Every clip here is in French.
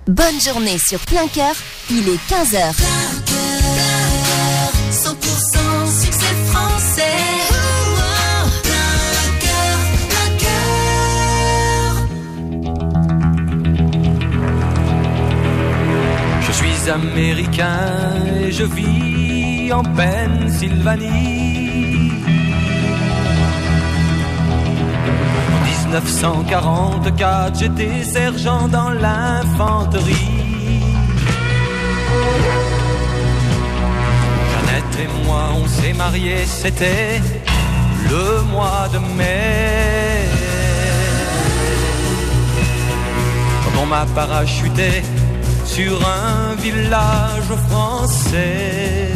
Bonne journée sur Plein Cœur, il est 15h. 100% succès français. Je suis américain et je vis en Pennsylvanie. En 1944, j'étais sergent dans l'infanterie. Jeannette et moi, on s'est mariés, c'était le mois de mai. Quand on m'a parachuté sur un village français.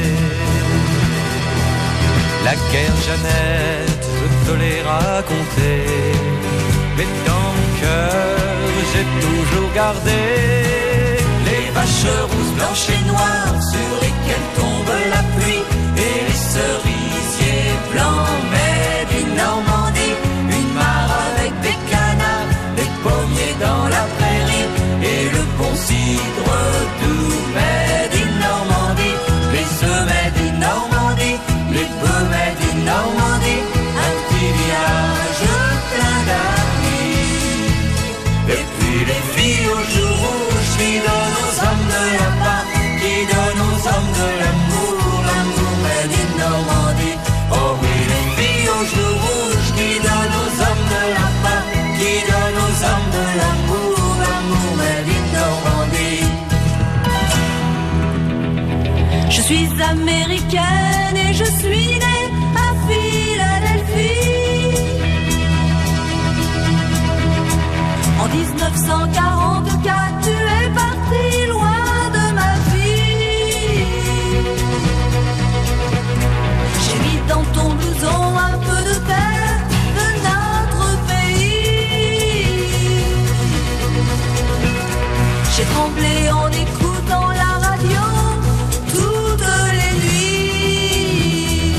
La guerre, Jeannette, je te l'ai racontée, mais dans mon cœur, j'ai toujours gardé les vaches rousses, blanches et noires sur lesquelles tombe la pluie et les cerisiers blancs, mais d'une Normandie, une mare avec des canards, des pommiers dans la prairie et le bon cidre doux, mais d'une Normandie, les semets d'une Normandie, les pommiers d'une Normandie, un petit village plein d'amis. Et puis les filles au jour rouge qui donnent aux hommes de la part, qui donnent aux hommes de l'amour, l'amour mais d'une Normandie. Oh oui, les filles au jour rouge qui donnent aux hommes de la part, qui donnent aux hommes de l'amour, l'amour mais d'une Normandie. Je suis américaine et je suis née à Philadelphie. En 1944, tu es parti loin de ma vie. J'ai mis dans ton blouson un peu de terre de notre pays. J'ai tremblé en écoutant la radio toutes les nuits.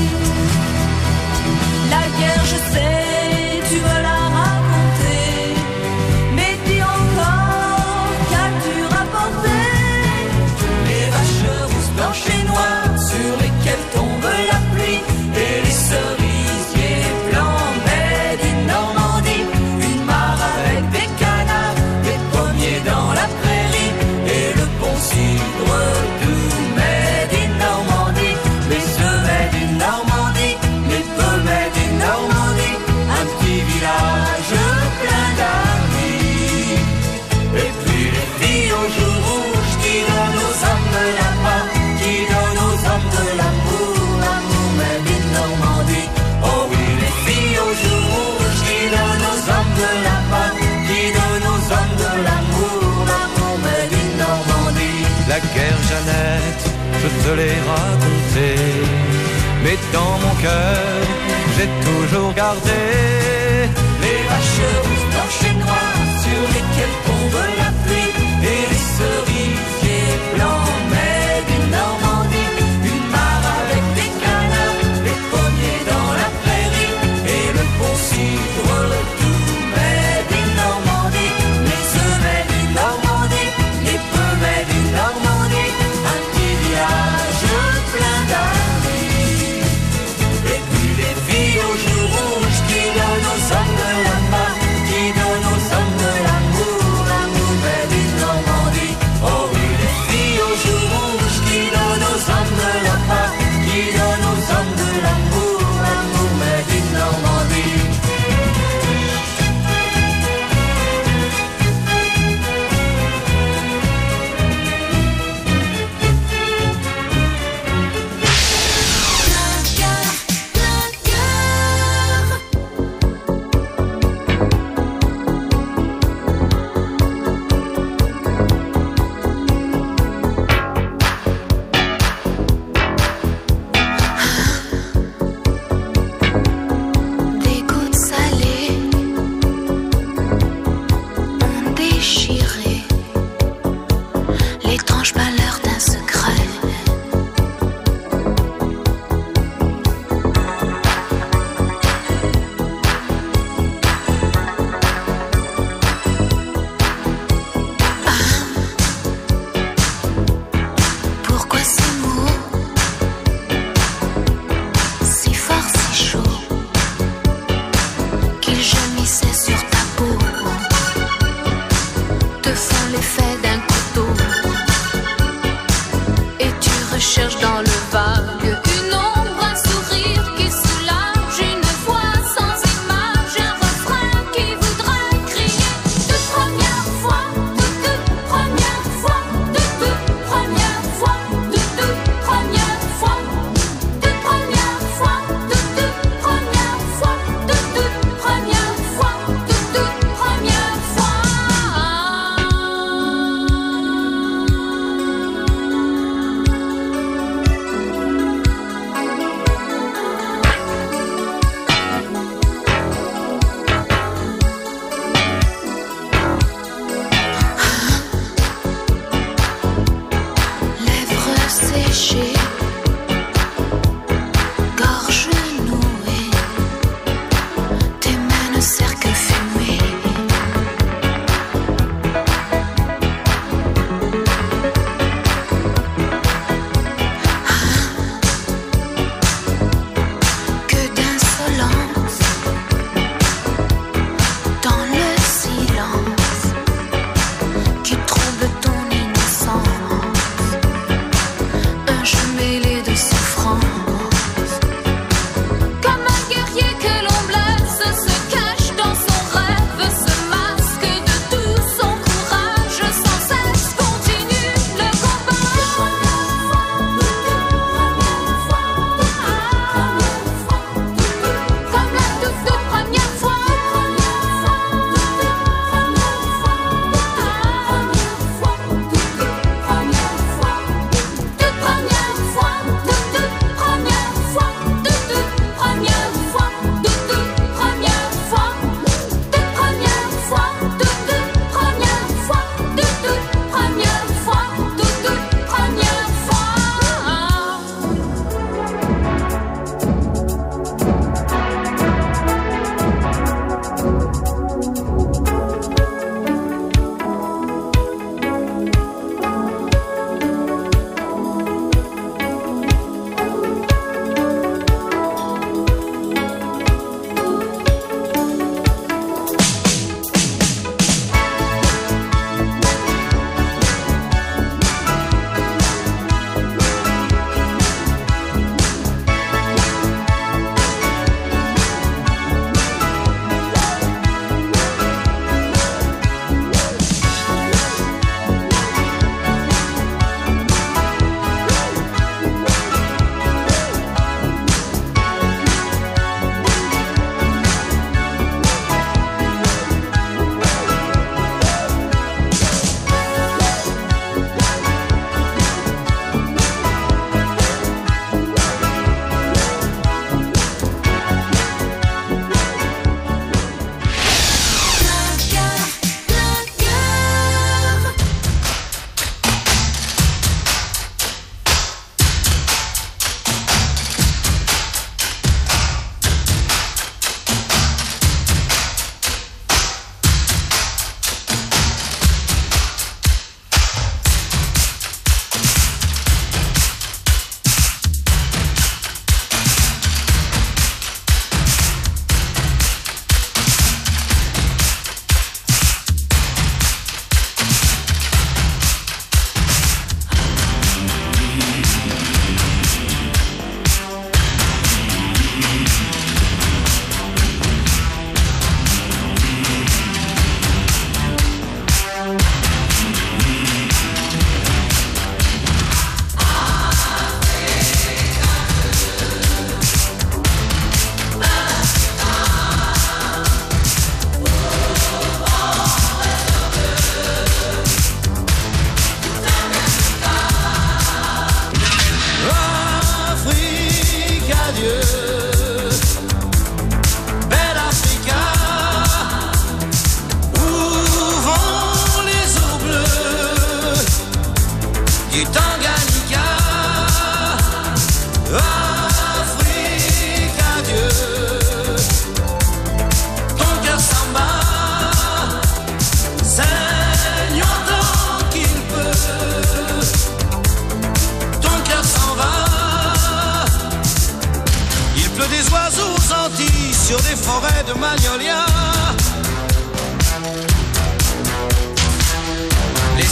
La guerre, je sais, tu me l'as raconté, mais dis encore, qu'as-tu rapporté? Les vaches rousses, blanches et noires sur lesquelles tombe la pluie et les cerisiers blancs, mais d'une Normandie, une mare avec des canards, des pommiers dans la prairie et le bon cidre doux, mais d'une Normandie, les semets d'une Normandie, les pommiers d'une Normandie, un petit village plein d'amis. Et puis les filles au jour rouge qui donnent aux hommes de la part, qui donnent aux hommes de l'amour, l'amour mais d'une Normandie. Oh oui, les filles au jour rouge qui donnent aux hommes de la part, qui donnent aux hommes de l'amour, l'amour mais d'une Normandie. La guerre, Jeannette, je te l'ai racontée, mais dans mon cœur, j'ai toujours gardé les vaches rousses, blanches et noires sur lesquelles tombe la pluie et les cerisiers blancs, mais d'une Normandie, une mare avec des canards, des pommiers dans la prairie et le bon cidre doux, mais d'une Normandie, les semets d'une Normandie, les pommiers d'une Normandie, un petit village plein d'amis. Et puis les filles au jour rouge qui donnent aux hommes de la part, qui donnent aux hommes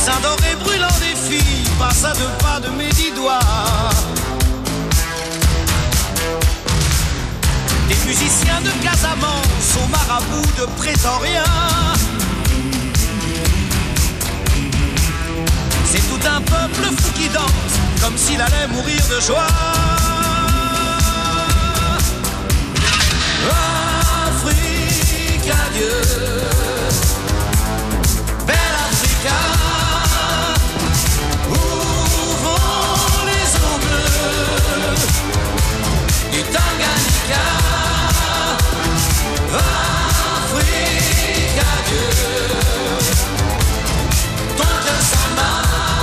seins dorés brûlant des filles passent à 2 pas de mes 10 doigts. Des musiciens de Casamance aux marabouts de Prétorien. C'est tout un peuple fou qui danse comme s'il allait mourir de joie. Afrique, adieu, belle Africa, où vont les eaux bleues du Tanganyika. Afrique, adieu, ton cœur s'en bat,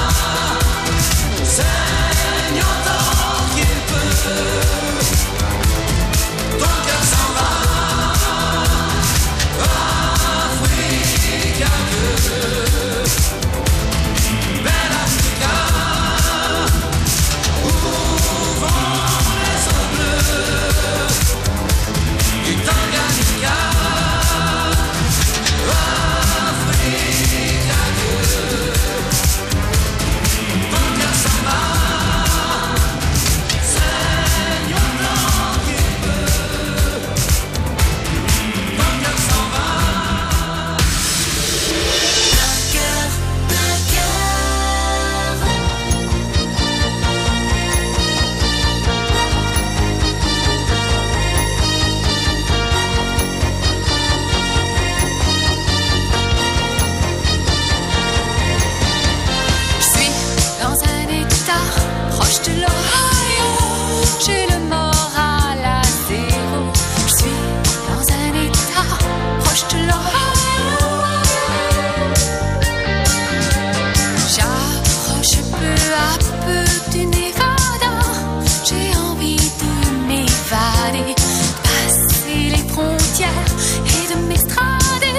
saigne autant qu'il peut. Ton cœur s'en va, Afrique, adieu, belle Africa, où vont les eaux bleues du Tanganyika. Afrique, adieu, ton cœur s'en va, saigne autant qu'il peut. Ton cœur s'en va. Je suis dans un état proche de l'Ohio. J'ai le moral à 0. Je suis dans un état proche de l'Ohio. J'approche peu à peu du Nevada. J'ai envie de m'évader, passer les frontières et de m'extrader.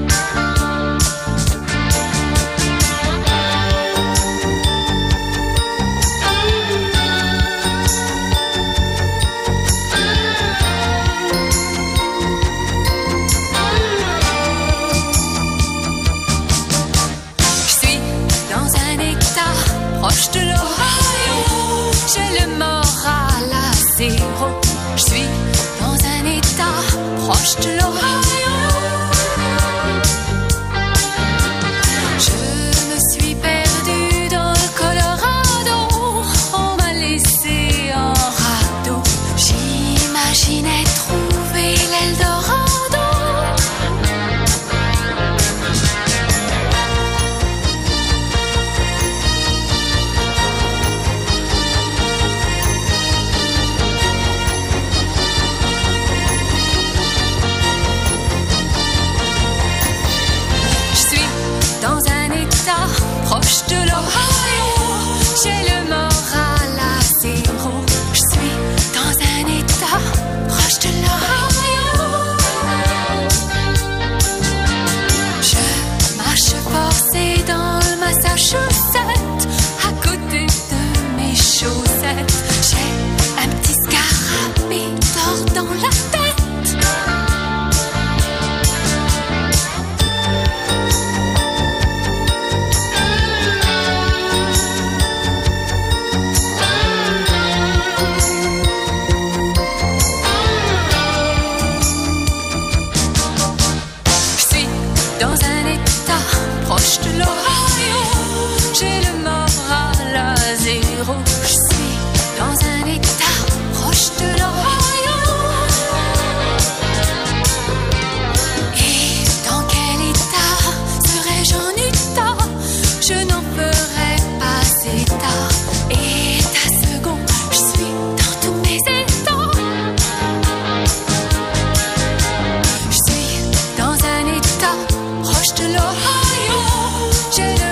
Je suis dans un état proche de l'Ohio. J'ai le moral à 0. Je suis dans un état proche de l'Ohio. Je me suis perdue dans le Colorado. On m'a laissé en radeau. J'imaginais trouver l'Eldorado. Je suis dans un état proche de l'Ohio. J'ai le moral à 0. Je suis dans un état proche de l'Ohio. Je marche forcée dans le Massachusetts, à côté de mes chaussettes. J'ai un petit scarabée d'or dans la tête. Je suis dans un état proche de l'Ohio. J'ai le moral à 0. Je suis dans un état proche de l'Ohio. Et dans quel état serais-je en Utah? Je n'en ferai pas état. État second, je suis dans tous mes états. Je suis dans un état proche de l'Ohio. J'ai le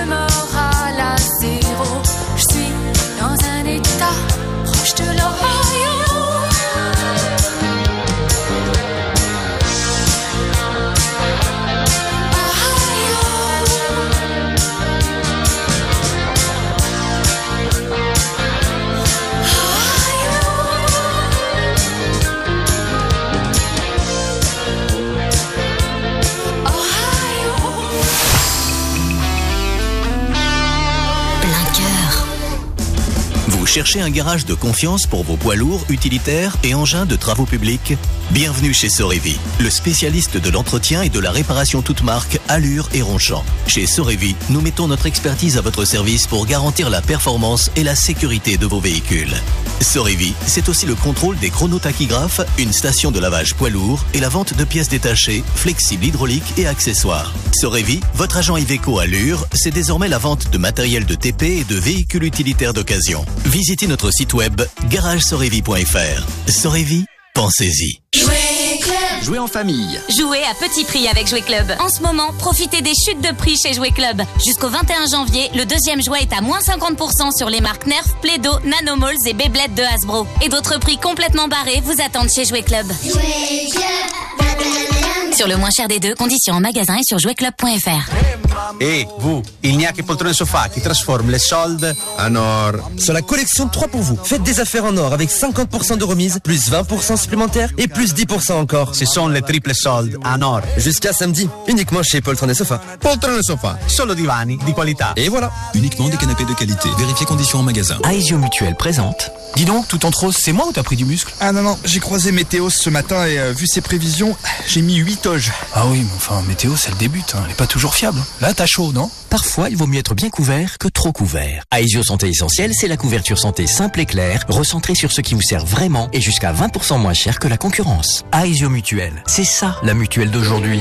Cherchez un garage de confiance pour vos poids lourds, utilitaires et engins de travaux publics? Bienvenue chez Sorevi, le spécialiste de l'entretien et de la réparation toute marque, allure et Ronchamp. Chez Sorevi, nous mettons notre expertise à votre service pour garantir la performance et la sécurité de vos véhicules. Sorevi, c'est aussi le contrôle des chronotachygraphes, une station de lavage poids lourd et la vente de pièces détachées, flexibles hydrauliques et accessoires. Sorevi, votre agent Iveco Allure, c'est désormais la vente de matériel de TP et de véhicules utilitaires d'occasion. Visitez notre site web garagesorevi.fr. Sorevi, pensez-y. Jouer en famille. Jouer à petit prix avec Jouer Club. En ce moment, profitez des chutes de prix chez Jouer Club. Jusqu'au 21 janvier, le deuxième jouet est à moins 50% sur les marques Nerf, Play-Doh, Nanomalls et Beyblade de Hasbro. Et d'autres prix complètement barrés vous attendent chez Jouer Club. Jouer Club. Sur le moins cher des deux, conditions en magasin et sur jouerclub.fr. Et vous, il n'y a que Poltrone Sofa qui transforme les soldes en or. Sur la collection 3 pour vous, faites des affaires en or avec 50% de remise, plus 20% supplémentaires et plus 10% encore. Ce sont les triples soldes en or. Jusqu'à samedi, uniquement chez Poltrone Sofa. Poltrone Sofa, solo divani di qualità. Et voilà. Uniquement des canapés de qualité. Vérifiez conditions en magasin. Aesio Mutuel présente. Dis donc, tout en rose, c'est moi ou t'as pris du muscle? Ah non, j'ai croisé Météos ce matin et vu ses prévisions, j'ai mis 8 toges. Ah oui, mais enfin, Météos, elle débute, hein. Elle est pas toujours fiable. Là, t'as chaud, non? Parfois, il vaut mieux être bien couvert que trop couvert. Aesio Santé Essentielle, c'est la couverture santé simple et claire, recentrée sur ce qui vous sert vraiment et jusqu'à 20% moins cher que la concurrence. Aesio Mutuel, c'est ça, la mutuelle d'aujourd'hui.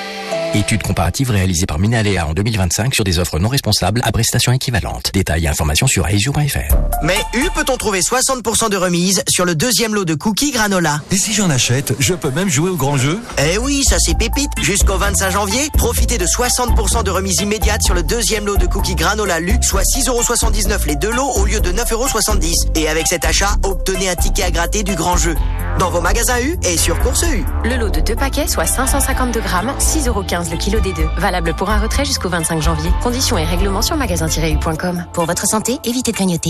Étude comparative réalisée par Minalea en 2025 sur des offres non responsables à prestations équivalentes. Détails et informations sur aesio.fr. Mais peut-on trouver 60% de remise sur le deuxième lot de cookies granola? Et si j'en achète, je peux même jouer au grand jeu? Eh oui, ça c'est pépite. Jusqu'au 25 janvier, profitez de 60% de remise immédiate sur le deuxième lot de cookies granola luxe, soit 6,79€ les deux lots au lieu de 9,70€. Et avec cet achat, obtenez un ticket à gratter du grand jeu. Dans vos magasins U et sur Course U. Le lot de 2 paquets, soit 552 grammes, 6,15€ le kilo des deux. Valable pour un retrait jusqu'au 25 janvier. Conditions et règlements sur magasin-u.com. Pour votre santé, évitez de clignoter.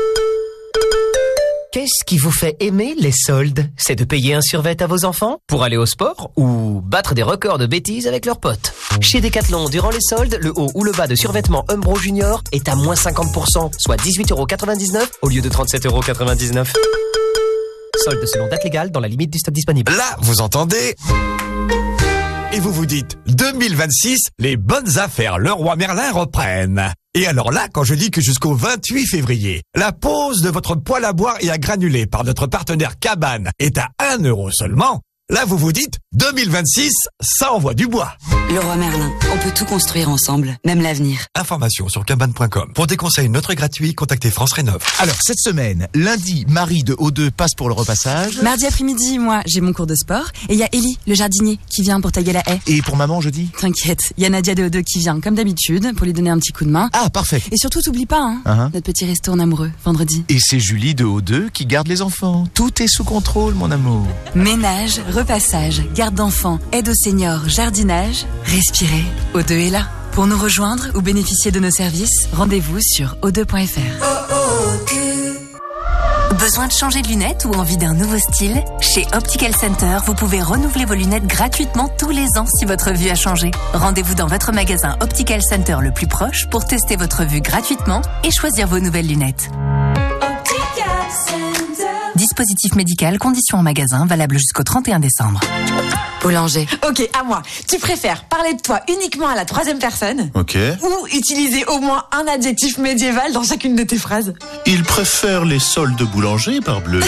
Qu'est-ce qui vous fait aimer les soldes? C'est de payer un survêt à vos enfants pour aller au sport ou battre des records de bêtises avec leurs potes? Chez Decathlon, durant les soldes, le haut ou le bas de survêtement Umbro Junior est à moins 50%, soit 18,99€ au lieu de 37,99€. Soldes selon date légale dans la limite du stock disponible. Là, vous entendez? Et vous vous dites, 2026, les bonnes affaires Leroy Merlin reprennent. Et alors là, quand je dis que jusqu'au 28 février, la pose de votre poêle à boire et à granulés par notre partenaire Cabane est à 1€ seulement, là vous vous dites, 2026, ça envoie du bois. Leroy Merlin, on peut tout construire ensemble, même l'avenir. Information sur cabane.com. Pour des conseils neutres et gratuits, contactez France Rénov'. Alors, cette semaine, lundi, Marie de O2 passe pour le repassage. Mardi après-midi, moi, j'ai mon cours de sport. Et il y a Ellie, le jardinier, qui vient pour tailler la haie. Et pour maman, jeudi? T'inquiète, il y a Nadia de O2 qui vient, comme d'habitude, pour lui donner un petit coup de main. Ah, parfait. Et surtout, t'oublies pas, notre petit resto en amoureux, vendredi. Et c'est Julie de O2 qui garde les enfants. Tout est sous contrôle, mon amour. Ménage, repassage, garde d'enfants, aide aux seniors, jardinage, respirez. O2 est là. Pour nous rejoindre ou bénéficier de nos services, rendez-vous sur o2.fr. Besoin de changer de lunettes ou envie d'un nouveau style? Chez Optical Center, vous pouvez renouveler vos lunettes gratuitement tous les ans si votre vue a changé. Rendez-vous dans votre magasin Optical Center le plus proche pour tester votre vue gratuitement et choisir vos nouvelles lunettes. Dispositif médical, conditions en magasin, valable jusqu'au 31 décembre. Boulanger. Ok, à moi. Tu préfères parler de toi uniquement à la troisième personne? Ok. Ou utiliser au moins un adjectif médiéval dans chacune de tes phrases? Il préfère les soldes Boulanger, parbleu.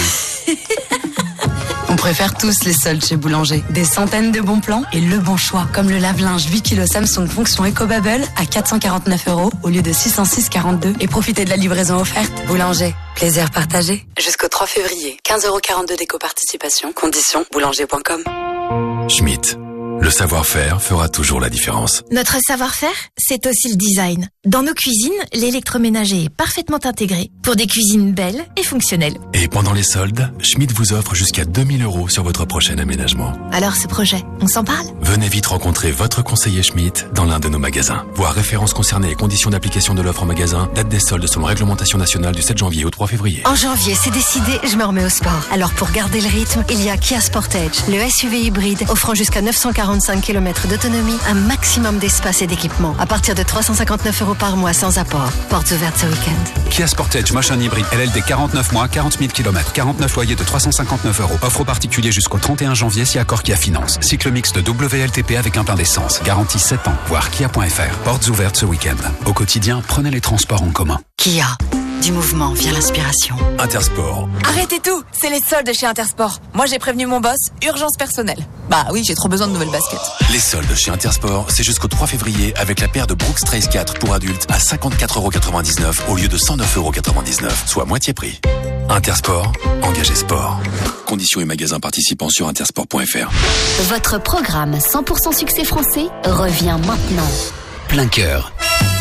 On préfère tous les soldes chez Boulanger. Des centaines de bons plans et le bon choix. Comme le lave-linge 8 kg Samsung fonction EcoBubble à 449€ au lieu de 606,42. Et profitez de la livraison offerte. Boulanger. Plaisir partagé. Jusqu'au 3 février. 15,42€ d'éco-participation. Conditions boulanger.com. Schmitt. Le savoir-faire fera toujours la différence. Notre savoir-faire, c'est aussi le design. Dans nos cuisines, l'électroménager est parfaitement intégré pour des cuisines belles et fonctionnelles. Et pendant les soldes, Schmitt vous offre jusqu'à 2000€ sur votre prochain aménagement. Alors ce projet, on s'en parle? Venez vite rencontrer votre conseiller Schmitt dans l'un de nos magasins. Voir références concernées et conditions d'application de l'offre en magasin, date des soldes selon réglementation nationale du 7 janvier au 3 février. En janvier, c'est décidé, je me remets au sport. Alors pour garder le rythme, il y a Kia Sportage, le SUV hybride offrant jusqu'à 940 45 km d'autonomie, un maximum d'espace et d'équipement. À partir de 359 € par mois sans apport. Portes ouvertes ce week-end. Kia Sportage Motion Hybrid LLD 49 mois, 40 000 km, 49 loyers de 359 €. Offre aux particuliers jusqu'au 31 janvier si accord Kia Finance. Cycle mixte WLTP avec un plein d'essence. Garantie 7 ans. Voir kia.fr. Portes ouvertes ce week-end. Au quotidien, prenez les transports en commun. Kia. Du mouvement vient l'inspiration. Intersport. Arrêtez tout, c'est les soldes chez Intersport. Moi j'ai prévenu mon boss, urgence personnelle. Bah oui, j'ai trop besoin de nouvelles baskets. Les soldes chez Intersport, c'est jusqu'au 3 février avec la paire de Brooks Trace 4 pour adultes à 54,99 € au lieu de 109,99 €, soit moitié prix. Intersport, engagé sport. Conditions et magasins participants sur intersport.fr. Votre programme 100% succès français revient maintenant. Plein cœur.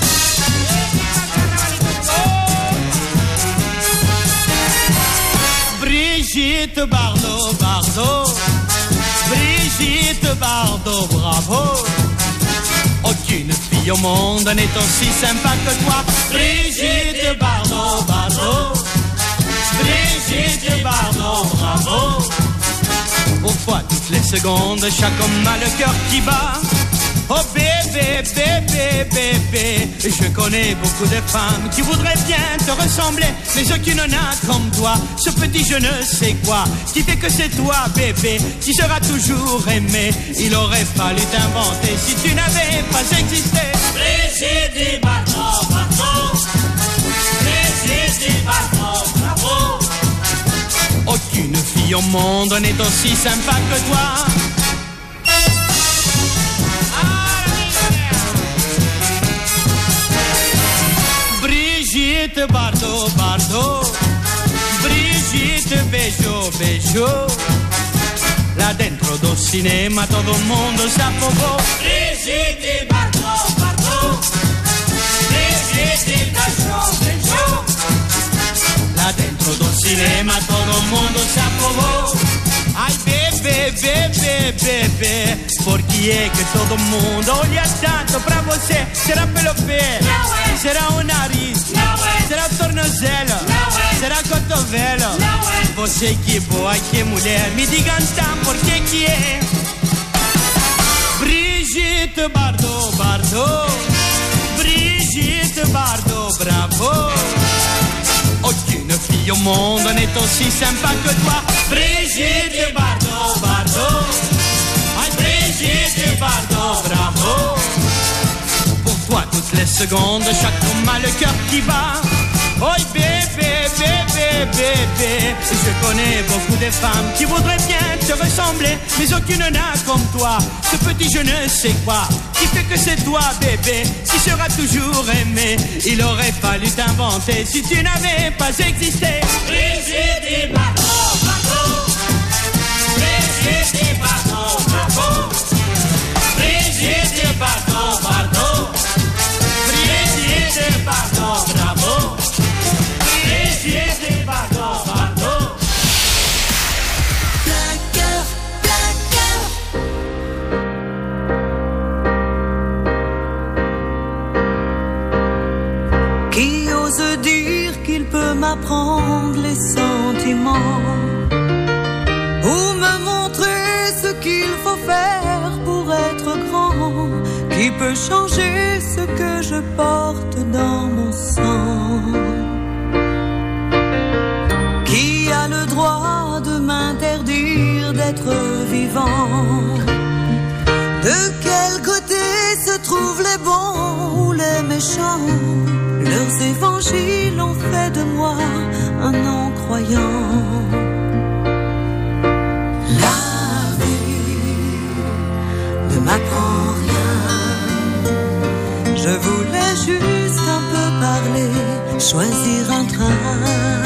Brigitte Bardot, Bardot, Brigitte Bardot, bravo. Aucune fille au monde n'est aussi sympa que toi. Brigitte Bardot, Bardot, Brigitte Bardot, bravo. Pourquoi toutes les secondes chaque homme a le cœur qui bat? Oh bébé, bébé, bébé, je connais beaucoup de femmes qui voudraient bien te ressembler, mais aucune n'a comme toi, ce petit je ne sais quoi, qui fait que c'est toi bébé, qui sera toujours aimé. Il aurait fallu t'inventer si tu n'avais pas existé. Brigitte Bardot, Bardot, Brigitte Bardot, bravo. Aucune fille au monde n'est aussi sympa que toi. Brigitte Bardot, Bardot, Brigitte Bejo, Bejo. Là dentro do cinema todo il mondo s'affogò. Brigitte Bardot, Bardot, Brigitte Bejo, Bejo. Là dentro do cinema todo il mondo s'affogò. Ai bebê, bebê, bebê, por que é que todo mundo olha tanto pra você? Será pelo pé? Será o nariz? Será o tornozelo? Será cotovelo? Você que boa, que mulher, me diga então por que é? Brigitte Bardot, Bardot, Brigitte Bardot, bravo. Aucune fille au monde n'est aussi sympa que toi. Brigitte Bardot, Bardot, ay Brigitte Bardot, bravo. Pour toi toutes les secondes, chaque homme a le cœur qui bat. Oh bébé, bébé, bébé, je connais beaucoup de femmes qui voudraient bien te ressembler, mais aucune n'a comme toi, ce petit je ne sais quoi, qui fait que c'est toi bébé, qui sera toujours aimé. Il aurait fallu t'inventer si tu n'avais pas existé. Brigitte Bardot, Bardot, Brigitte Bardot, bravo. Brigitte Bardot, Bardot, Brigitte Bardot, bravo. Brigitte Bardot, Bardot. Plein cœur, plein cœur. Qui ose dire qu'il peut m'apprendre les sentiments ou me montrer ce qu'il faut faire pour être grand? Qui peut changer ce que je porte dans mon sang? Qui a le droit de m'interdire d'être vivant? De quel côté se trouvent les bons ou les méchants? Leurs évangiles ont fait de moi un non-croyant. La vie ne m'apprend rien. Je voulais juste un peu parler, choisir un train.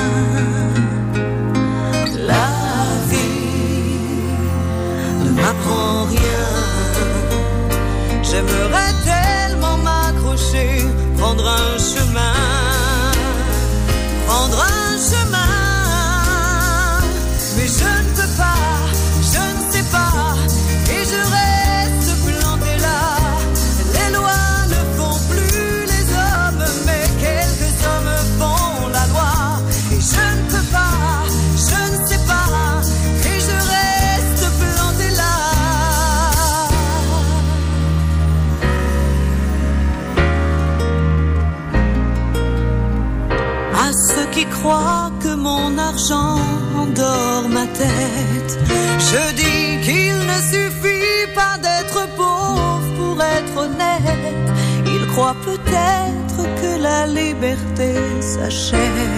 La vie ne m'apprend rien. J'aimerais tellement m'accrocher, prendre un chemin, prendre un chemin. Mais je ne peux pas, je ne sais pas, et je reste planté là. Les lois ne font plus les hommes, mais quelques hommes font la loi. Et je ne peux pas, je ne sais pas, et je reste planté là. qui croient que mon argent endort ma tête. Je dis qu'il ne suffit pas d'être pauvre pour être honnête. Ils croient peut-être que la liberté s'achète.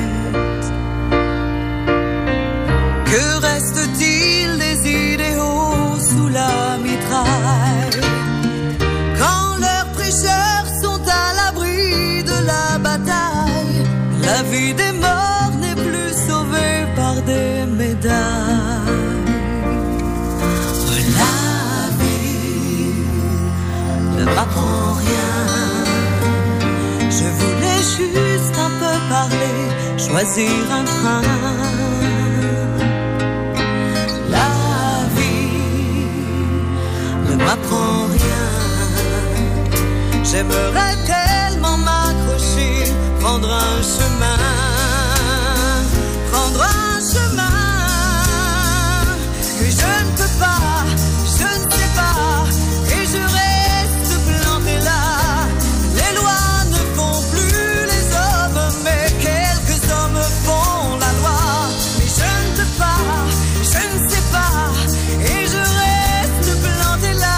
Que reste-t-il des idéaux sous la mitraille quand leurs prêcheurs sont à l'abri de la bataille? La vie des morts n'est plus sauvée par des médailles. La vie ne m'apprend rien. Je voulais juste un peu parler, choisir un train. La vie ne m'apprend rien. J'aimerais tellement m'accrocher, prendre un chemin, prendre un chemin que je ne peux pas, je ne sais pas, et je reste planté là. Les lois ne font plus les hommes, mais quelques hommes font la loi. Mais je ne peux pas, je ne sais pas, et je reste planté là.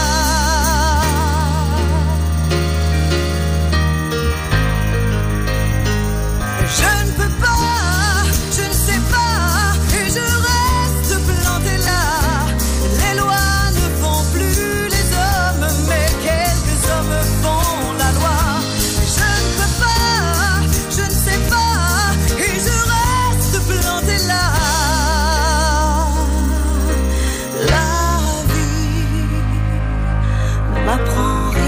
Je ne peux pas, je ne sais pas, et je reste planté là. Les lois ne font plus les hommes, mais quelques hommes font la loi. Je ne peux pas, je ne sais pas, et je reste planté là. La vie ne m'apprend rien.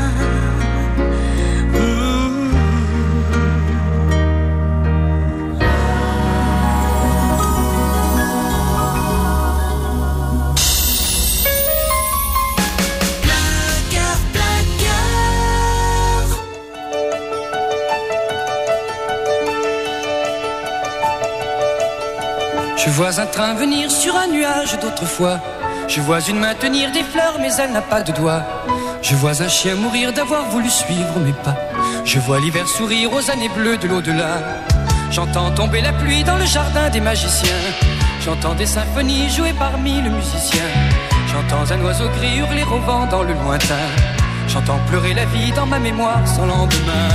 Je vois un train venir sur un nuage d'autrefois. Je vois une main tenir des fleurs mais elle n'a pas de doigts. Je vois un chien mourir d'avoir voulu suivre mes pas. Je vois l'hiver sourire aux années bleues de l'au-delà. J'entends tomber la pluie dans le jardin des magiciens. J'entends des symphonies jouées par mille musiciens. J'entends un oiseau gris hurler au vent dans le lointain. J'entends pleurer la vie dans ma mémoire sans lendemain.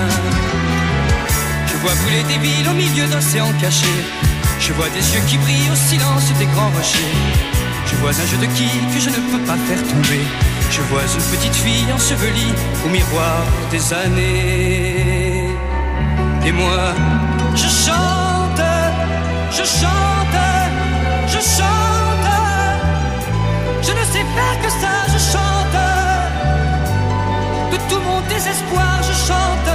Je vois brûler des villes au milieu d'océans cachés. Je vois des yeux qui brillent au silence des grands rochers. Je vois un jeu de quilles que je ne peux pas faire tomber. Je vois une petite fille ensevelie au miroir des années. Et moi, je chante, je chante, je chante. Je ne sais faire que ça, je chante. De tout mon désespoir, je chante.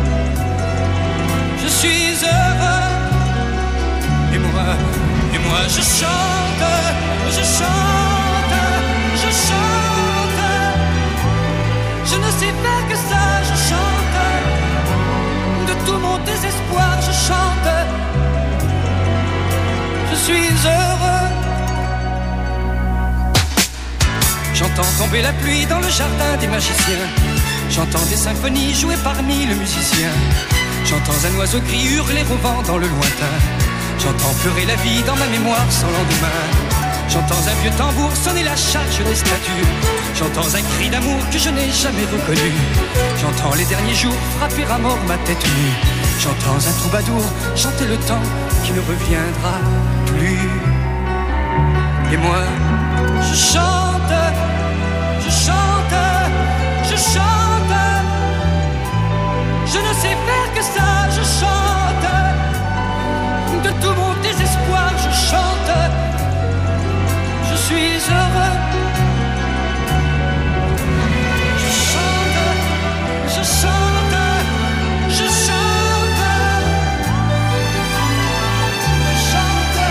Je suis heureux. Et moi je chante, je chante, je chante. Je ne sais faire que ça, je chante. De tout mon désespoir, je chante. Je suis heureux. J'entends tomber la pluie dans le jardin des magiciens. J'entends des symphonies jouées par mille musiciens. J'entends un oiseau gris hurler au vent dans le lointain. J'entends pleurer la vie dans ma mémoire sans lendemain. J'entends un vieux tambour sonner la charge des statues. J'entends un cri d'amour que je n'ai jamais reconnu. J'entends les derniers jours frapper à mort ma tête nue. J'entends un troubadour chanter le temps qui ne reviendra plus. Et moi, je chante, je chante, je chante. Je ne sais faire que ça, je chante. De tout mon désespoir, je chante. Je suis heureux. Je chante, je chante, je chante. Je chante,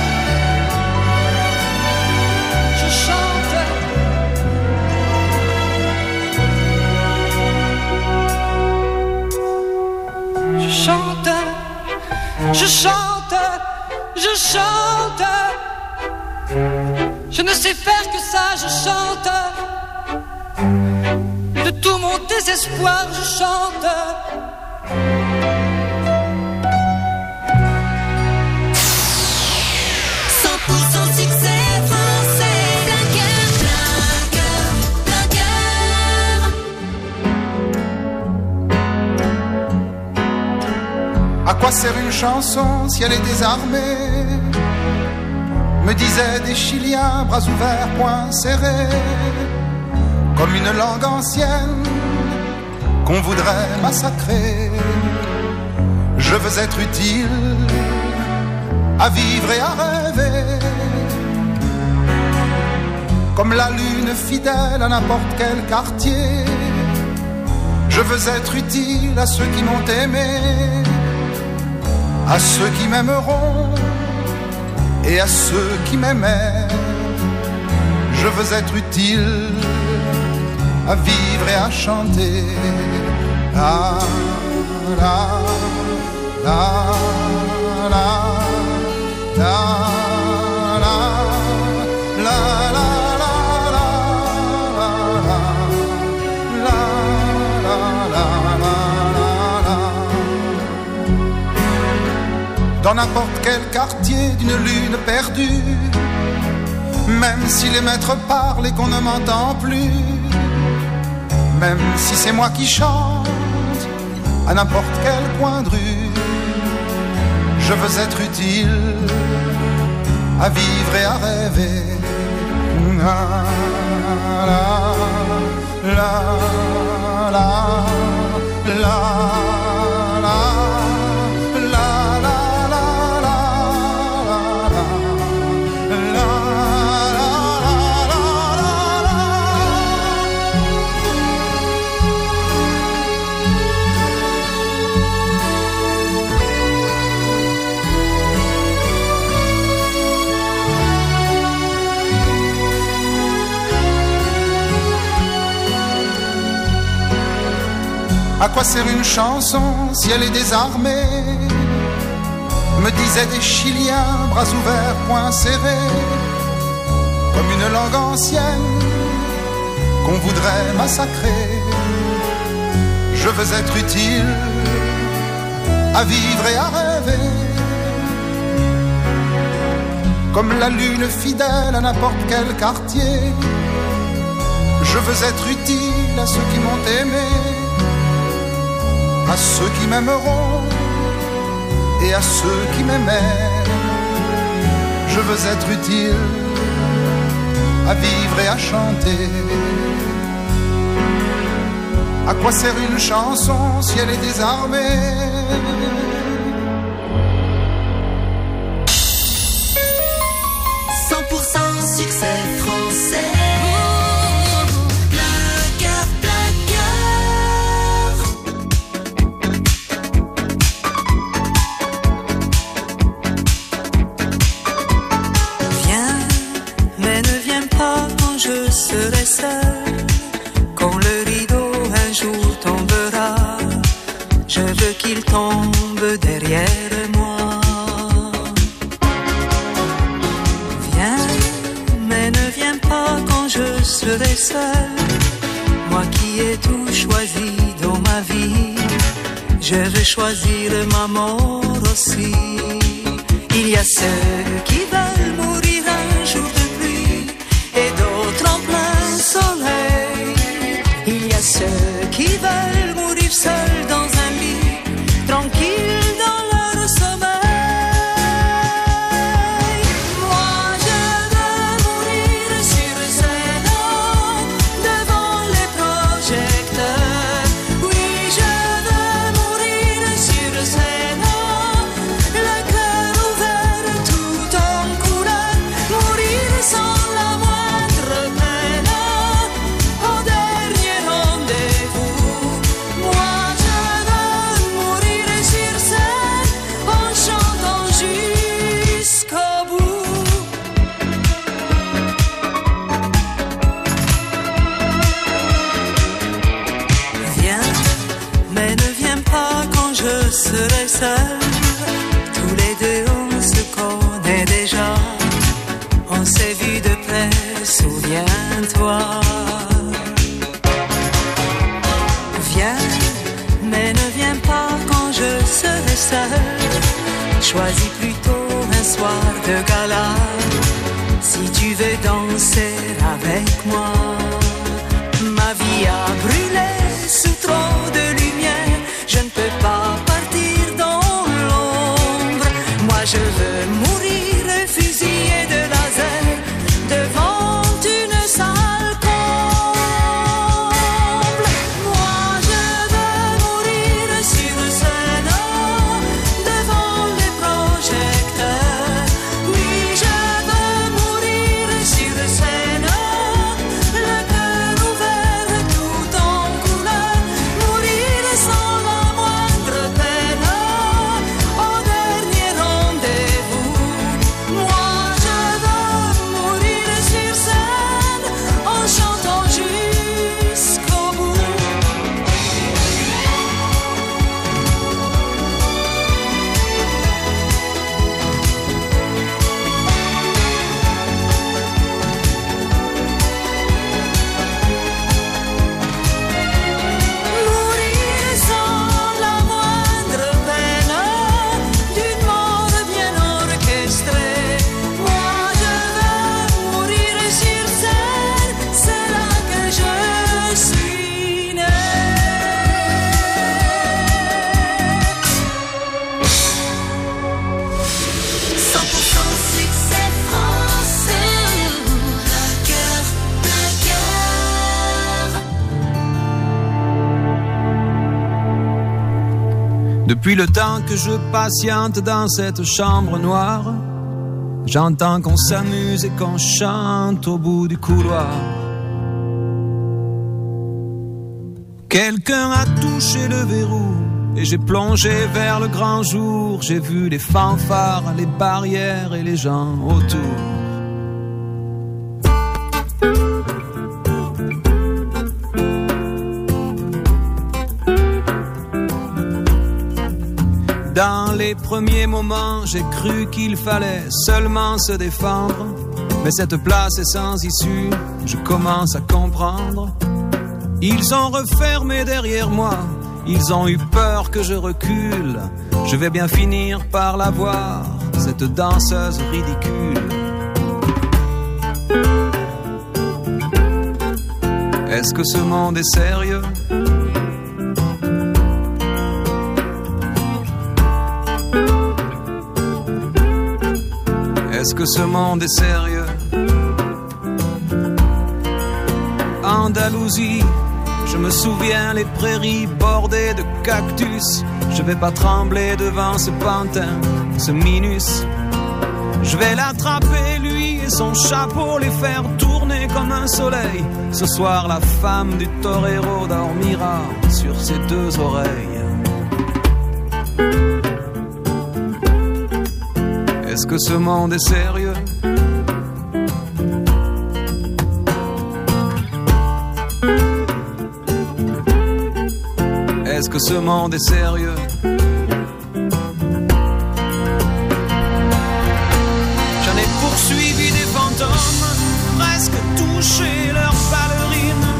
je chante. Je chante, je chante. Je chante. Je ne sais faire que ça, je chante. De tout mon désespoir, je chante. À quoi sert une chanson si elle est désarmée? Me disaient des Chiliens, bras ouverts, poings serrés, comme une langue ancienne qu'on voudrait massacrer. Je veux être utile à vivre et à rêver, comme la lune fidèle à n'importe quel quartier. Je veux être utile à ceux qui m'ont aimé, à ceux qui m'aimeront et à ceux qui m'aimaient. Je veux être utile à vivre et à chanter. La, la, la, la, la, la, la, la. Dans n'importe quel quartier d'une lune perdue, même si les maîtres parlent et qu'on ne m'entend plus, même si c'est moi qui chante à n'importe quel coin de rue, je veux être utile à vivre et à rêver. La, la, la, la, la, la. À quoi sert une chanson si elle est désarmée? Me disaient des Chiliens, bras ouverts, poings serrés, comme une langue ancienne qu'on voudrait massacrer. Je veux être utile à vivre et à rêver, comme la lune fidèle à n'importe quel quartier. Je veux être utile à ceux qui m'ont aimé, à ceux qui m'aimeront et à ceux qui m'aimaient. Je veux être utile à vivre et à chanter. À quoi sert une chanson si elle est désarmée? 100% succès français. Je serai seul quand le rideau un jour tombera. Je veux qu'il tombe derrière moi. Viens, mais ne viens pas quand je serai seul. Moi qui ai tout choisi dans ma vie, je veux choisir ma mort aussi. Il y a ceux qui veulent mourir un jour de pluie et d'autres en plein soleil. Il y a ceux qui veulent mourir seuls dans un lit, tranquilles dans leur sommeil. Moi je veux mourir sur scène, devant les projecteurs. Oui, je veux mourir sur scène, le cœur ouvert tout en couleur, mourir sans la moindre peine, au dernier rendez-vous. Moi je veux mourir sur scène, en chantant jusqu'au bout. Viens, mais ne viens pas quand je serai seul. Tous les deux on se connaît déjà, on s'est vu de près, souviens-toi. Viens, mais ne viens pas quand je serai seul. Choisis plutôt un soir de gala, si tu veux danser avec moi. Ma vie a brûlé sous trop de lumière, je ne peux pas partir dans Depuis le temps que je patiente dans cette chambre noire, j'entends qu'on s'amuse et qu'on chante au bout du couloir. Quelqu'un a touché le verrou et j'ai plongé vers le grand jour. J'ai vu les fanfares, les barrières et les gens autour. Dans les premiers moments, j'ai cru qu'il fallait seulement se défendre. Mais cette place est sans issue, je commence à comprendre. Ils ont refermé derrière moi, ils ont eu peur que je recule. Je vais bien finir par la voir, cette danseuse ridicule. Est-ce que ce monde est sérieux ? Est-ce que ce monde est sérieux? Andalousie, je me souviens les prairies bordées de cactus. Je vais pas trembler devant ce pantin, ce minus. Je vais l'attraper lui et son chapeau, les faire tourner comme un soleil. Ce soir la femme du torero dormira sur ses deux oreilles. Est-ce que ce monde est sérieux? Est-ce que ce monde est sérieux? J'en ai poursuivi des fantômes, presque touché leurs ballerines.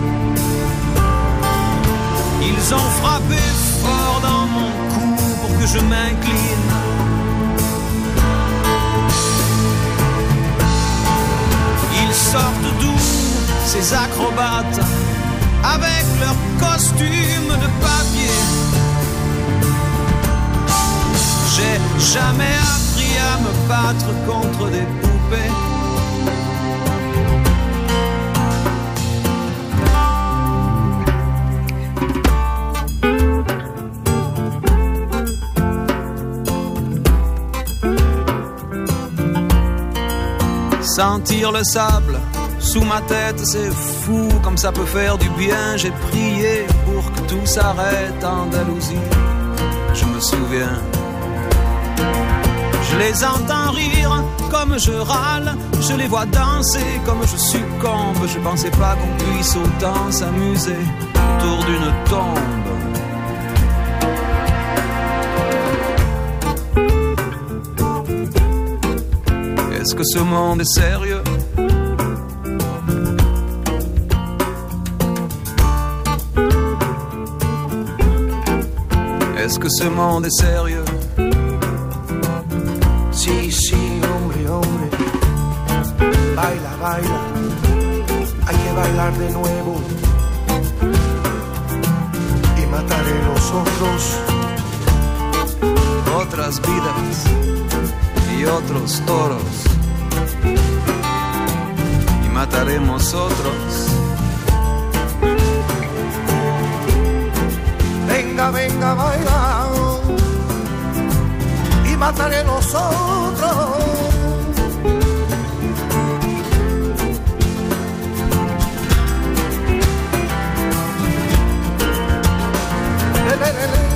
Ils ont frappé fort dans mon cou pour que je m'incline. Ils sortent d'où ces acrobates avec leurs costumes de papier? J'ai jamais appris à me battre contre des poupées. Sentir le sable sous ma tête, c'est fou comme ça peut faire du bien. J'ai prié pour que tout s'arrête, Andalousie, je me souviens. Je les entends rire comme je râle, je les vois danser comme je succombe. Je pensais pas qu'on puisse autant s'amuser autour d'une tombe. Est-ce que ce monde est sérieux? Est-ce que ce monde est sérieux? Sí, sí, hombre, hombre. Baila, baila. Hay que bailar de nuevo. Y mataré los otros. Otras vidas y otros toros. Y mataremos otros. Venga, venga, baila. Y mataré los otros. Le, le, le, le.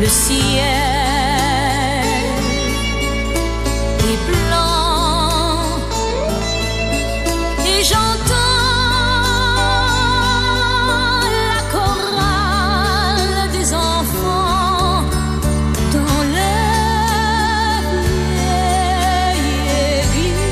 ciel est blanc et j'entends la chorale des enfants dans la vieille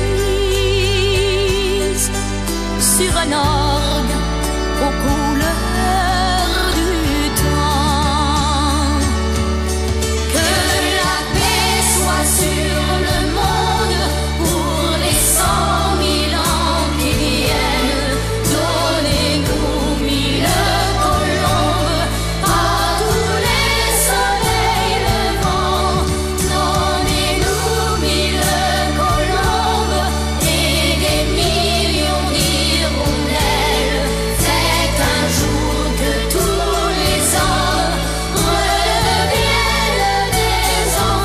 église sur un orgue aux couleurs du temps. Que la paix soit sur le monde pour les 100 000 ans qui viennent. Donnez-nous 1000 colombes à tous les soleils levants. Donnez-nous 1000 colombes et des millions d'hirondelles. C'est un jour que tous les hommes redeviennent des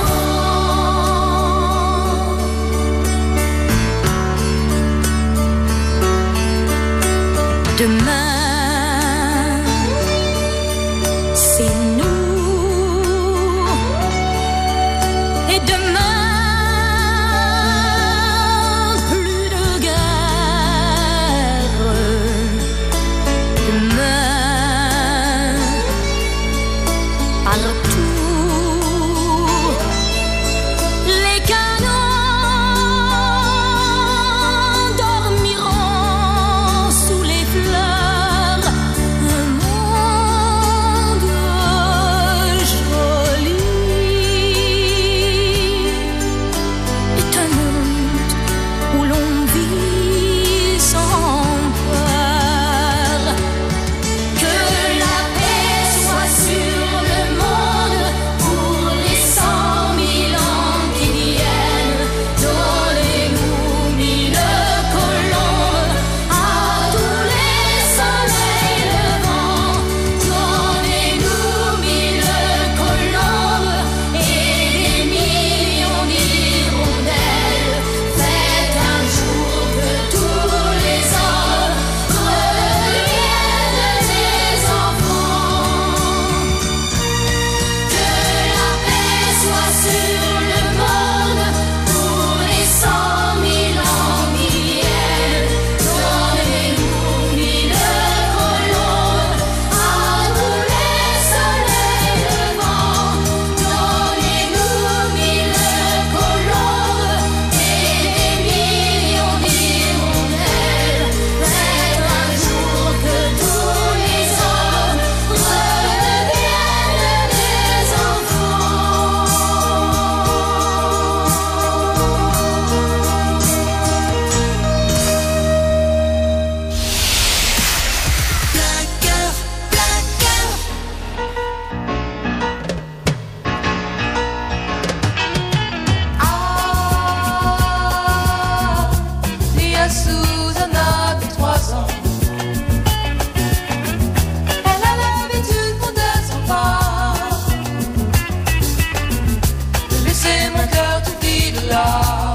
enfants. Demain, c'est nous. Et demain, plus de guerre. Demain, partout, les canons dormiront sous les fleurs. Un monde joli est un monde où l'on vit sans peur. Que la paix soit sur le monde pour les 100 000 ans qui viennent. Donnez-nous 1000 colombes à tous les soleils levants. Donnez-nous 1000 colombes et des millions d'hirondelles. Faites un jour que tous les hommes redeviennent des enfants. Que la paix soit sur le monde pour les 100 000 ans qui viennent. Donnez-nous 1000 colombes à tous les soleils levants. Donnez-nous 1000 colombes et des millions d'hirondelles. Faites un jour que tous les hommes redeviennent des enfants. Plaqueur, plaqueur. Ah, Lia Susanna de 3 ans. Elle a l'habitude pour 2 enfants de laisser mon cœur tout vide là.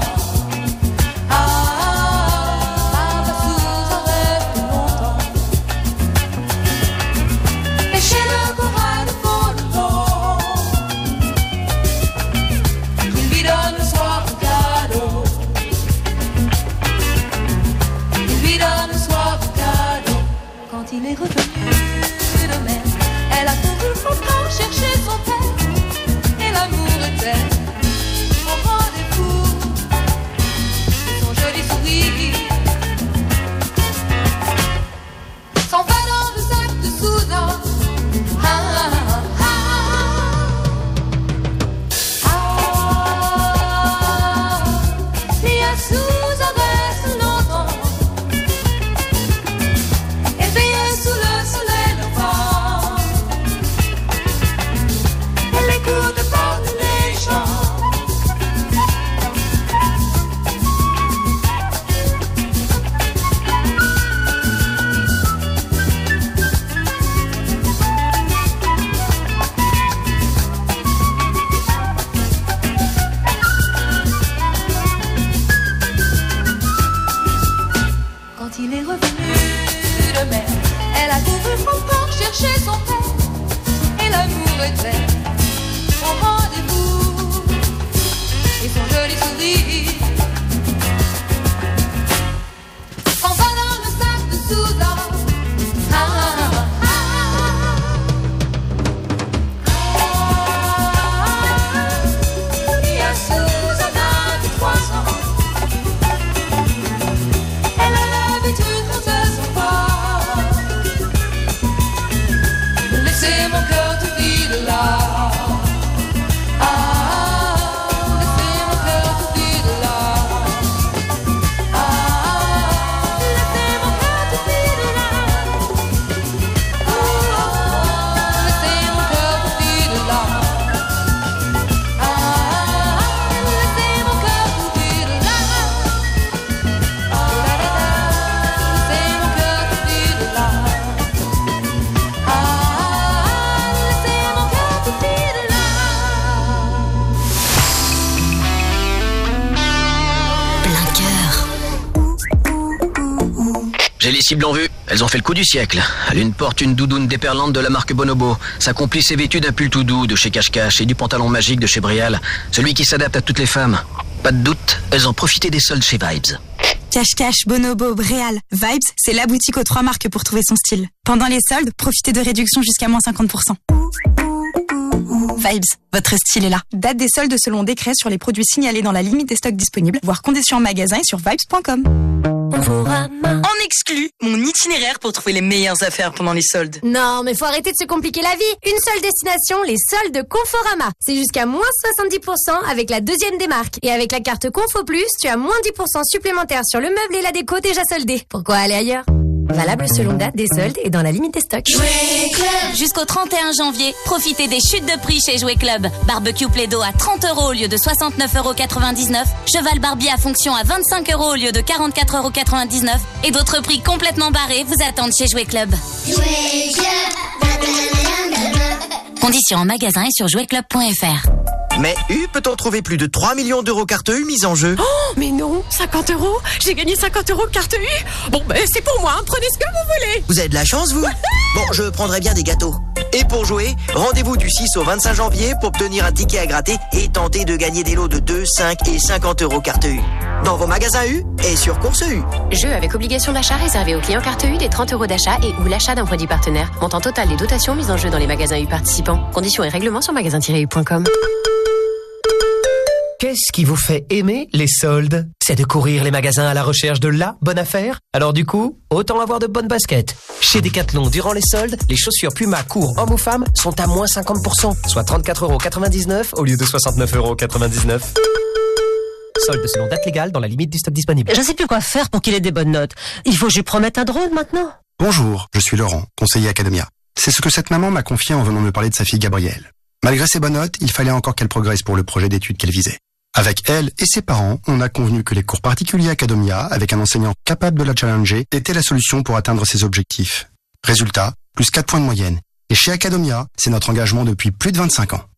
Ah, ma Susan rêve de longtemps. Et chez le corail de Polo, il lui donne le soir un cadeau. Il lui donne le soir un cadeau. Quand il est revenu de mer, elle a couru encore chercher son père. Et l'amour était au rendez-vous de son joli sourire. S'en va dans le sac de Soudan. Ah, ah, ah, ah. Ah, Lia Susan reste longtemps. Éveillée sous le soleil levant. Elle écoute par les chants. Quand il est revenu de mer, elle a couru encore chercher son père. Et l'amour était J'ai les cibles en vue. Elles ont fait le coup du siècle. L'une porte une doudoune déperlante de la marque Bonobo. Sa complice est vêtue d'un pull tout doux de chez Cache-Cache et du pantalon magique de chez Brial. Celui qui s'adapte à toutes les femmes. Pas de doute, elles ont profité des soldes chez Vibes. Cache-Cache, Bonobo, Bréal, Vibes, c'est la boutique aux 3 marques pour trouver son style. Pendant les soldes, profitez de réductions jusqu'à moins 50%. Vibes, votre style est là. Date des soldes selon décret sur les produits signalés dans la limite des stocks disponibles, voire conditions en magasin et sur vibes.com. En exclu, mon itinéraire pour trouver les meilleures affaires pendant les soldes. Non, mais faut arrêter de se compliquer la vie. Une seule destination, les soldes Conforama. C'est jusqu'à moins 70% avec la deuxième des marques. Et avec la carte Confo Plus, tu as moins 10% supplémentaire sur le meuble et la déco déjà soldés. Pourquoi aller ailleurs ? Valable selon date des soldes et dans la limite des stocks. Jouet Club. Jusqu'au 31 janvier, profitez des chutes de prix chez Jouet Club. Barbecue Plaido à 30 € au lieu de 69,99 €. Cheval Barbie à fonction à 25 € au lieu de 44,99 €. Et d'autres prix complètement barrés vous attendent chez Jouet Club. Jouet Club. Conditions en magasin et sur jouetclub.fr. Mais U peut-on trouver plus de 3 millions d'euros carte U mise en jeu? Oh, mais non, 50 €. J'ai gagné 50 € carte U. Bon, ben c'est pour moi, prenez ce que vous voulez. Vous avez de la chance, vous? Bon, je prendrai bien des gâteaux. Et pour jouer, rendez-vous du 6 au 25 janvier pour obtenir un ticket à gratter et tenter de gagner des lots de 2, 5 et 50 € carte U. Dans vos magasins U et sur Course U. Jeu avec obligation d'achat réservé aux clients carte U des 30 € d'achat et ou l'achat d'un produit partenaire. Montant total des dotations mises en jeu dans les magasins U participants. Conditions et règlements sur magasin-u.com. Qu'est-ce qui vous fait aimer les soldes? C'est de courir les magasins à la recherche de la bonne affaire? Alors du coup, autant avoir de bonnes baskets. Chez Decathlon, durant les soldes, les chaussures Puma court hommes ou femmes sont à moins 50%, soit 34,99 € au lieu de 69,99 €. Soldes selon date légale dans la limite du stock disponible. Je sais plus quoi faire pour qu'il ait des bonnes notes. Il faut que je lui promette un drone maintenant. Bonjour, je suis Laurent, conseiller Academia. C'est ce que cette maman m'a confié en venant me parler de sa fille Gabrielle. Malgré ses bonnes notes, il fallait encore qu'elle progresse pour le projet d'études qu'elle visait. Avec elle et ses parents, on a convenu que les cours particuliers Academia, avec un enseignant capable de la challenger, était la solution pour atteindre ses objectifs. Résultat, plus 4 points de moyenne. Et chez Academia, c'est notre engagement depuis plus de 25 ans.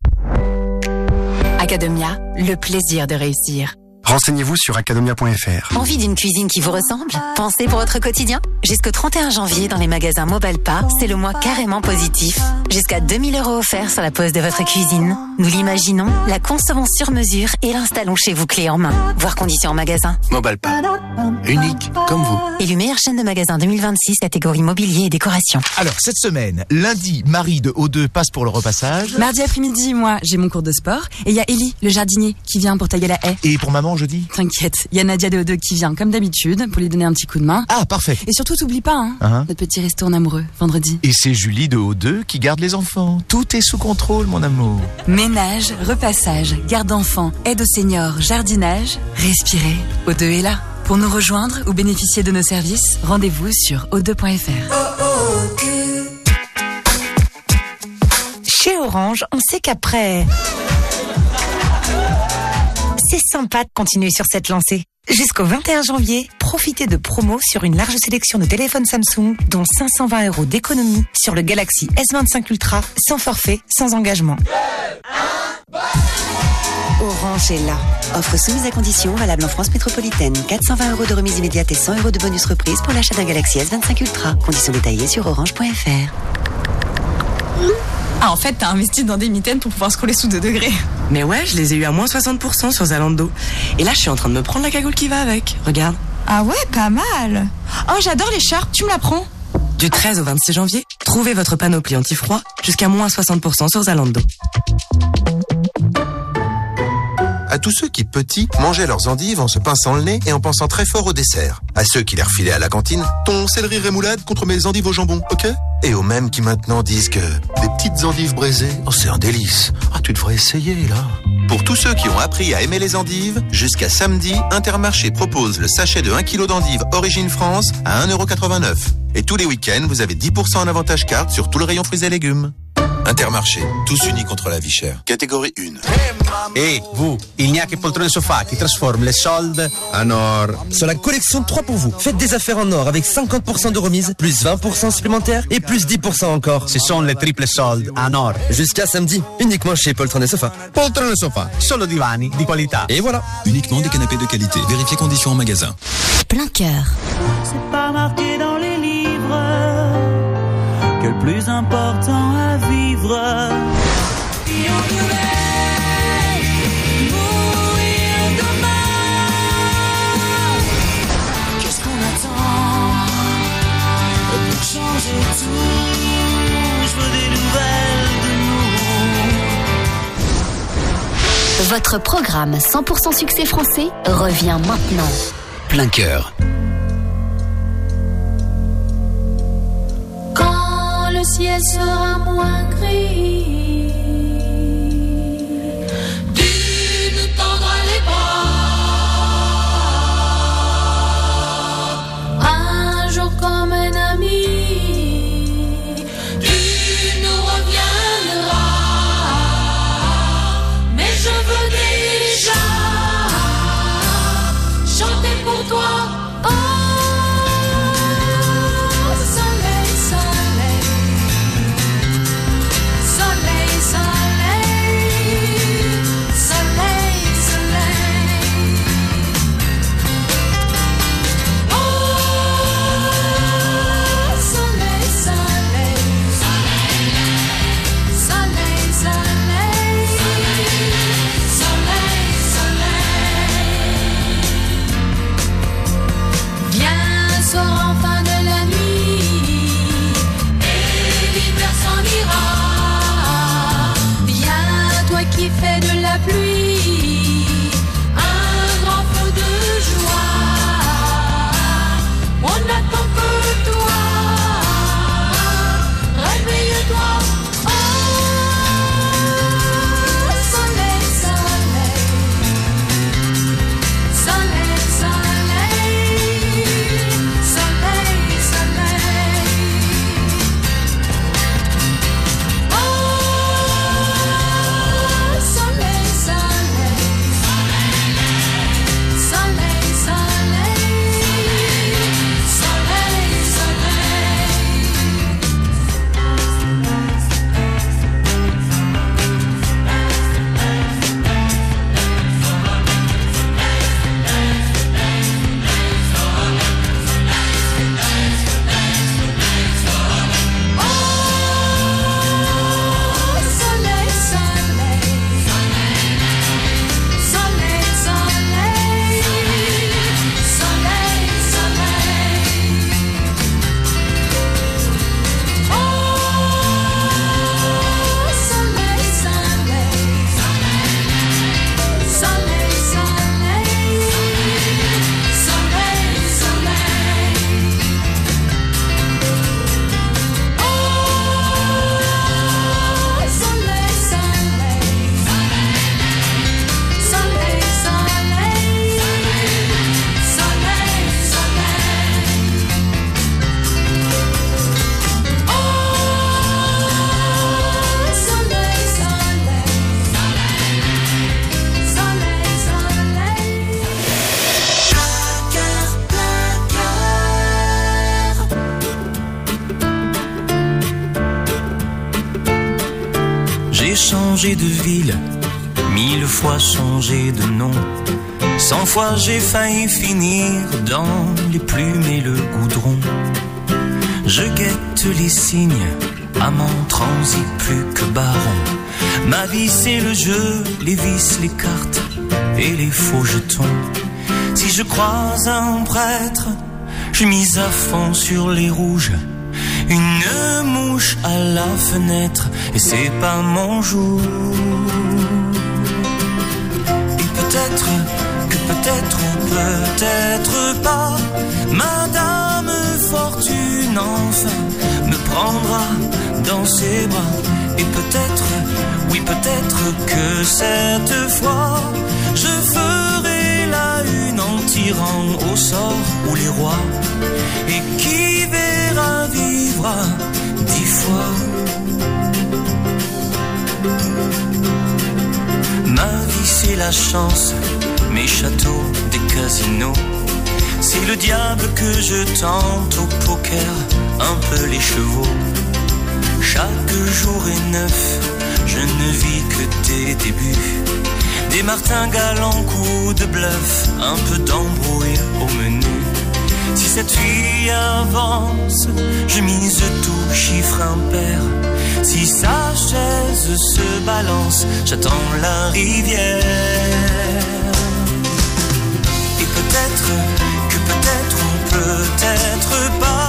Academia, le plaisir de réussir. Renseignez-vous sur academia.fr. Envie d'une cuisine qui vous ressemble? Pensez pour votre quotidien? Jusqu'au 31 janvier, dans les magasins Mobalpa, c'est le mois carrément positif. Jusqu'à 2000 € offerts sur la pose de votre cuisine. Nous l'imaginons, la concevons sur mesure et l'installons chez vous clé en main. Voir conditions en magasin. Mobalpa. Unique comme vous. Élu meilleure chaîne de magasins 2026, catégorie mobilier et décoration. Alors, cette semaine, lundi, Marie de O2 passe pour le repassage. Mardi après-midi, moi, j'ai mon cours de sport. Et il y a Ellie, le jardinier, qui vient pour tailler la haie. Et pour maman, jeudi? T'inquiète, il y a Nadia de O2 qui vient, comme d'habitude, pour lui donner un petit coup de main. Ah, parfait. Et surtout, t'oublies pas, notre petit resto en amoureux, vendredi. Et c'est Julie de O2 qui garde les enfants. Tout est sous contrôle, mon amour. Ménage, repassage, garde d'enfants, aide aux seniors, jardinage. Respirez, O2 est là. Pour nous rejoindre ou bénéficier de nos services, rendez-vous sur o2.fr. Chez Orange, on sait qu'après... C'est sympa de continuer sur cette lancée. Jusqu'au 21 janvier, profitez de promos sur une large sélection de téléphones Samsung, dont 520 € d'économie sur le Galaxy S25 Ultra, sans forfait, sans engagement. Orange est là. Offre soumise à conditions, valable en France métropolitaine. 420 € de remise immédiate et 100 € de bonus reprise pour l'achat d'un Galaxy S25 Ultra. Conditions détaillées sur orange.fr. Ah, en fait, t'as investi dans des mitaines pour pouvoir scroller sous 2 degrés. Mais ouais, je les ai eu à moins 60% sur Zalando. Et là, je suis en train de me prendre la cagoule qui va avec. Regarde. Ah ouais, pas mal. Oh, j'adore l'écharpe, tu me la prends? Du 13 au 26 janvier, trouvez votre panoplie anti-froid jusqu'à moins 60% sur Zalando. À tous ceux qui, petits, mangeaient leurs endives en se pinçant le nez et en pensant très fort au dessert. À ceux qui les refilaient à la cantine, ton céleri rémoulade contre mes endives au jambon, ok? Et aux mêmes qui maintenant disent que des petites endives braisées, oh c'est un délice. Ah tu devrais essayer là. Pour tous ceux qui ont appris à aimer les endives, jusqu'à samedi, Intermarché propose le sachet de 1 kg d'endives Origine France à 1,89 €. Et tous les week-ends, vous avez 10% en avantage carte sur tout le rayon fruits et légumes. Intermarché, tous unis contre la vie chère. Catégorie 1. Et vous, il n'y a que Poltrone Sofa qui transforme les soldes en or. Sur la collection 3 pour vous, faites des affaires en or avec 50% de remise, plus 20% supplémentaire et plus 10% encore. Ce sont les triples soldes en or. Jusqu'à samedi, uniquement chez Poltrone Sofa. Poltrone Sofa, solo divani di qualità. Et voilà. Uniquement des canapés de qualité. Vérifiez conditions en magasin. Plein cœur. C'est pas marqué dans les plus important à vivre. Et on devrait mourir demain. Qu'est-ce qu'on attend pour changer tout? Je veux des nouvelles de nous. Votre programme 100% succès français revient maintenant. Plein cœur. Quand le ciel sera moins gris, tu nous tendras les bras. Un jour comme un ami, tu nous reviendras. Mais je veux déjà chanter pour toi. Qui fait de la pluie un grand feu de joie. On n'attend que toi. Réveille-toi. Oh, soleil, soleil. Soleil, soleil. Soleil, soleil. Oh, soleil, soleil, soleil, J'ai changé de ville, 1000 fois changé de nom. 100 fois j'ai failli finir dans les plumes et le goudron. Je guette les signes, amant transi plus que baron. Ma vie c'est le jeu, les vis, les cartes et les faux jetons. Si je croise un prêtre, je mise à fond sur les rouges. Une mouche à la fenêtre et c'est pas mon jour. Et peut-être que peut-être ou peut-être pas, Madame Fortune enfin me prendra dans ses bras. Et peut-être, oui peut-être que cette fois je ferai la une en tirant au sort ou les rois. Et qui verra vivre 10 fois. Ma vie c'est la chance, mes châteaux, des casinos. C'est le diable que je tente au poker, un peu les chevaux. Chaque jour est neuf, je ne vis que des débuts. Des martingales en coups de bluff, un peu d'embrouille au menu. Si cette fille avance, je mise tout chiffre impair. Si sa chaise se balance, j'attends la rivière. Et peut-être que peut-être ou peut-être pas.